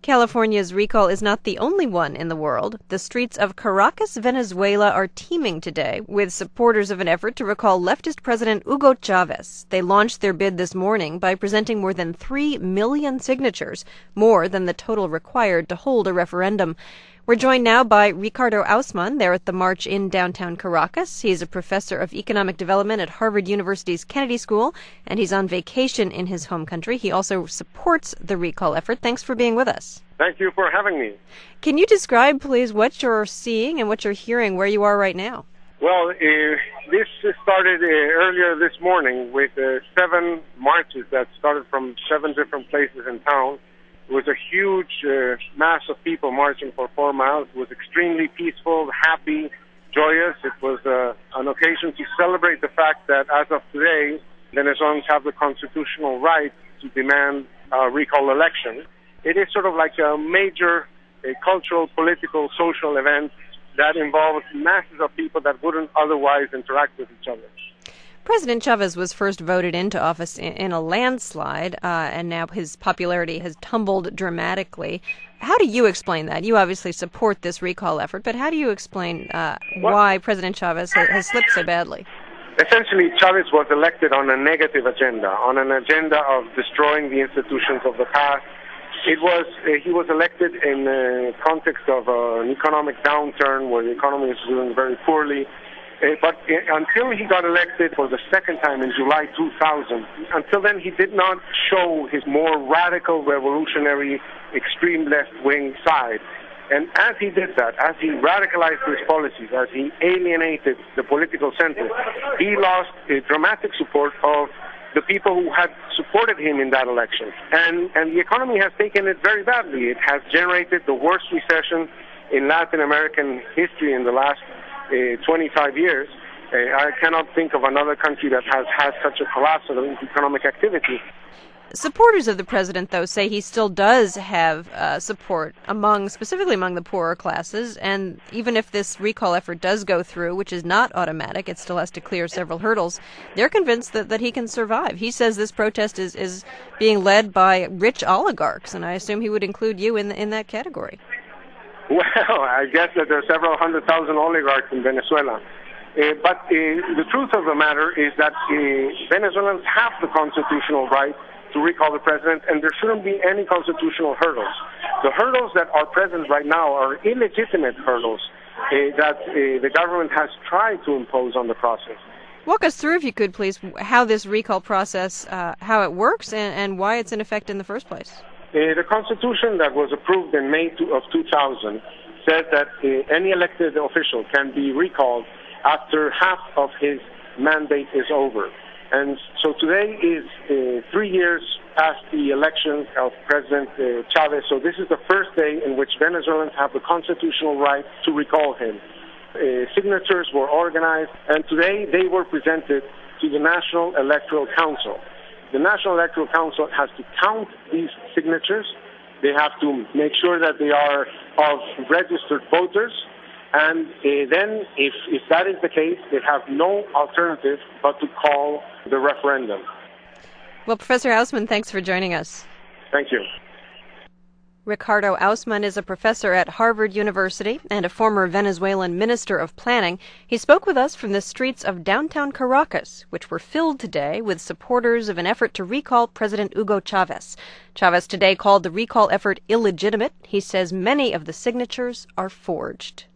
California's recall is not the only one in the world. The streets of Caracas, Venezuela are teeming today with supporters of an effort to recall leftist President Hugo Chavez. They launched their bid this morning by presenting more than 3 million signatures, more than the total required to hold a referendum. We're joined now by Ricardo Ausman. They're at the march in downtown Caracas. He's a professor of economic development at Harvard University's Kennedy School, and he's on vacation in his home country. He also supports the recall effort. Thanks for being with us. Thank you for having me. Can you describe, please, what you're seeing and what you're hearing where you are right now? Well, this started earlier this morning with 7 marches that started from 7 different places in town. It was a huge mass of people marching for 4 miles. It was extremely peaceful, happy, joyous. It was an occasion to celebrate the fact that as of today, Venezuelans have the constitutional right to demand a recall election. It is sort of like a major cultural, political, social event that involves masses of people that wouldn't otherwise interact with each other. President Chavez was first voted into office in a landslide, and now his popularity has tumbled dramatically. How do you explain that? You obviously support this recall effort, but how do you explain why President Chavez has slipped so badly? Essentially, Chavez was elected on a negative agenda, on an agenda of destroying the institutions of the past. He was elected in the context of an economic downturn where the economy is doing very poorly. But until he got elected for the second time in July 2000, until then he did not show his more radical, revolutionary, extreme left-wing side. And as he did that, as he radicalized his policies, as he alienated the political center, he lost dramatic support of the people who had supported him in that election. And the economy has taken it very badly. It has generated the worst recession in Latin American history in the last 25 years. I cannot think of another country that has had such a collapse of economic activity. Supporters of the president, though, say he still does have support specifically among the poorer classes, and even if this recall effort does go through, which is not automatic, it still has to clear several hurdles, they're convinced that he can survive. He says this protest is being led by rich oligarchs, and I assume he would include you in that category. Well, I guess that there are several 100,000 oligarchs in Venezuela. But the truth of the matter is that Venezuelans have the constitutional right to recall the president, and there shouldn't be any constitutional hurdles. The hurdles that are present right now are illegitimate hurdles that the government has tried to impose on the process. Walk us through, if you could, please, how this recall process, how it works, and why it's in effect in the first place. The Constitution that was approved in May of 2000 says that any elected official can be recalled after half of his mandate is over. And so today is 3 years past the election of President Chavez, so this is the first day in which Venezuelans have the constitutional right to recall him. Signatures were organized, and today they were presented to the National Electoral Council. The National Electoral Council has to count these signatures. They have to make sure that they are of registered voters. And then, if that is the case, they have no alternative but to call the referendum. Well, Professor Ausman, thanks for joining us. Thank you. Ricardo Ausman is a professor at Harvard University and a former Venezuelan minister of planning. He spoke with us from the streets of downtown Caracas, which were filled today with supporters of an effort to recall President Hugo Chavez. Chavez today called the recall effort illegitimate. He says many of the signatures are forged.